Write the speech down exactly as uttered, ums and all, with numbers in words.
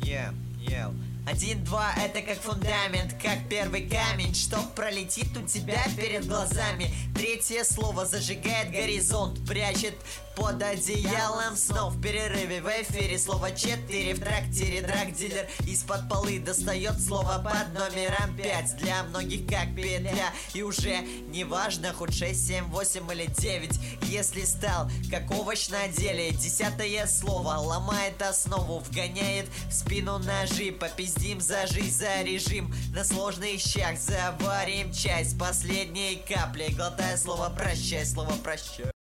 Yeah, yeah. Один-два — это как фундамент, как первый камень, что пролетит у тебя перед глазами. Третье слово зажигает горизонт, прячет под одеялом снов. В перерыве в эфире слово четыре. В трактире драг-дилер из-под полы достает слово под номером пять. Для многих как петля, и уже не важно, хоть шесть, семь, восемь или девять. Если стал как овощ на деле, десятое слово ломает основу, вгоняет в спину ножи. Попиздим за жизнь, за режим, на сложных щах заварим чай с последней каплей, глотая слово прощай, слово прощай.